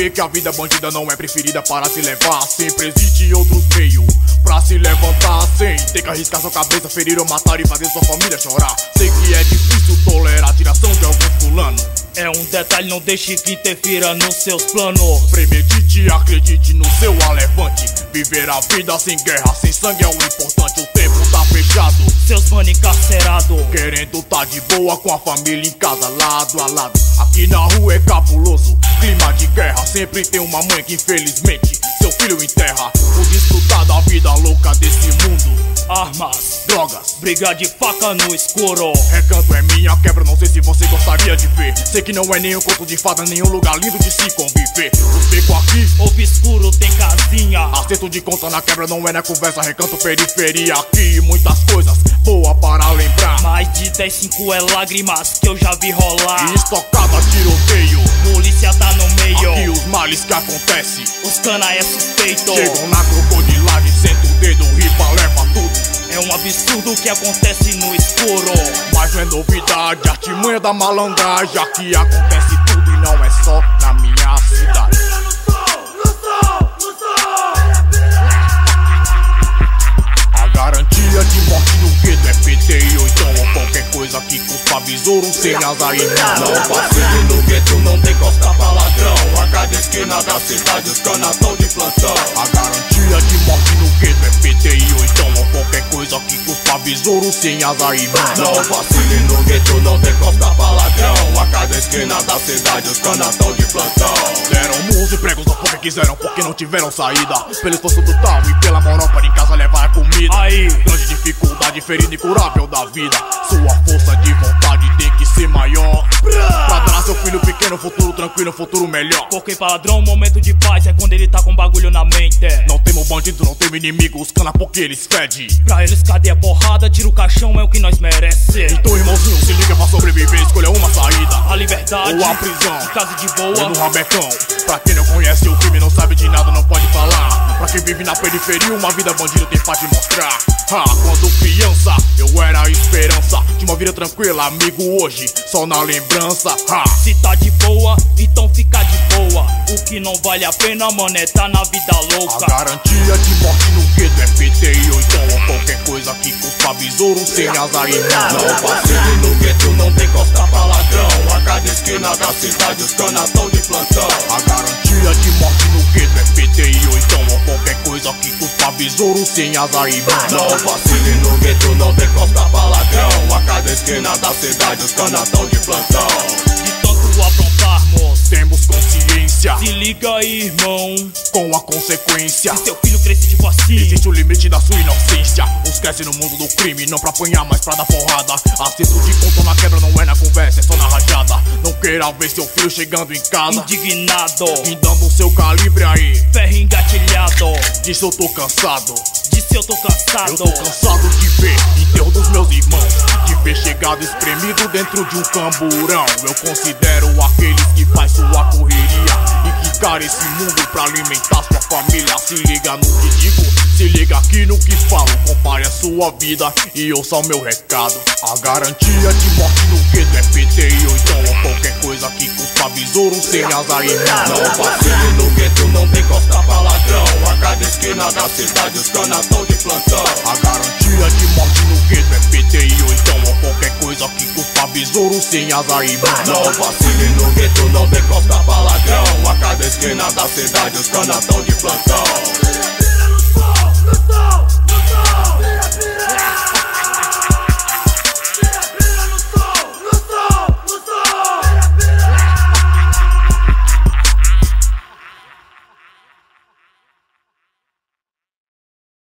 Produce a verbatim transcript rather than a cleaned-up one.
saber que a vida bandida não é preferida para se levar. Sempre existe outros meios pra se levantar sem ter que arriscar sua cabeça, ferir ou matar e fazer sua família chorar. Sei que é difícil tolerar a tiração de alguns fulano. É um detalhe, não deixe que interfira nos seus planos. Premedite, acredite no seu alevante. Viver a vida sem guerra, sem sangue é o importante. O tempo tá fechado, seus mano encarcerado, querendo tá de boa com a família em casa, lado a lado. Aqui na rua é cabuloso, clima de guerra. Sempre tem uma mãe que infelizmente seu filho enterra. Por desfrutar da vida louca desse mundo. Armas, drogas, briga de faca no escuro. Recanto é minha quebra, não sei se você gostaria de ver. Sei que não é nenhum conto de fada, nenhum lugar lindo de se conviver. Os becos aqui, obscuro, tem casinha. Acerto de conta na quebra, não é na conversa. Recanto, periferia, aqui muitas coisas boa para lembrar. Mais de dez, cinco é lágrimas que eu já vi rolar. E estocada, tiroteio, polícia tá no meio. Aqui os males que acontecem, os cana é suspeito. Chegam na crocodilagem, senta o dedo, ripa, leva tudo. É um absurdo o que acontece no escuro. Mas não é novidade, artimanha da malandragem. Aqui acontece tudo e não é só na minha cidade. A garantia de morte no gueto é P T I ou então ou qualquer coisa que cuspa besouro sem azar e não. Não vacile no gueto, não tem costa pra ladrão. A cada esquina da cidade os canas tão de plantão. A garantia de morte no gueto é P T I ou então ou qualquer coisa que cuspa besouro sem azar e não. Não vacile no gueto, não tem costa pra ladrão. A cada esquina da cidade os canas tão de plantão. Deram murros e pregos só porque quiseram, porque não tiveram saída. Pelo esforço do tal e pela moral para em casa levar a comida. Aí, grande dificuldade, ferida incurável da vida. Sua força de vontade tem que ser maior pra dar a seu filho pequeno futuro tranquilo, futuro melhor. Porque pra ladrão, momento de paz é quando ele tá com bagulho na mente. Não temos bandido, não temos inimigo, os cana porque eles fedem. Pra eles cadeia, porrada, tira o caixão, é o que nós merece. Então irmãozinho, se liga pra sobreviver, escolha uma saída. A liberdade ou a prisão, em casa de boa ou no rabecão. Pra quem não conhece o crime, não sabe de nada, não pode falar. Pra quem vive na periferia, uma vida bandida tem pra te mostrar. Ah, quando criança, eu era a esperança de uma vida tranquila, amigo, hoje só na lembrança. Ah. Se tá de boa, então fica de boa. O que não vale a pena, mano, é tá na vida louca. A garantia de morte no gueto é P T I ou então ou qualquer coisa que cuspa besouro sem azar e não. Não vacile no gueto, não tem costa pra ladrão. A cada esquina da cidade os canas tão de plantão. A garantia de morte no gueto é P T I ou então ou qualquer coisa que cuspa besouro sem azar e não. Não vacile no gueto, não tem costa pra ladrão. A cada esquina da cidade os canas tão de plantão. De tanto aprontarmos, temos consciência. Se liga aí, irmão, com a consequência. Se seu filho cresce tipo assim, existe o limite da sua inocência. Os cresce no mundo do crime, não pra apanhar, mas pra dar porrada. Acerto de conta na quebra, não é na conversa, é só na rajada. Não queira ver seu filho chegando em casa indignado, guindando o seu calibre aí, ferro engatilhado. Disso eu tô cansado, disse eu tô cansado. Eu tô cansado de ver enterro dos meus irmãos, de ver chegado espremido dentro de um camburão. Eu considero aqueles que faz sua correria e que cara esse mundo pra alimentar sua família. Se liga no que digo, se liga aqui no que falo. Compare a sua vida e ouça o meu recado. A garantia de morte no gueto é P T I ou então ou qualquer coisa que cuspa besouro sem azar e não. Não vacile no gueto, não tem costa pra ladrão. A cada esquina da cidade os canas tão de plantão. A garantia de morte no gueto é P T I ou então ou qualquer coisa que cuspa besouro sem azar e não. Não vacile no gueto, não tem costa pra ladrão. A cada esquina da cidade os canas tão de plantão.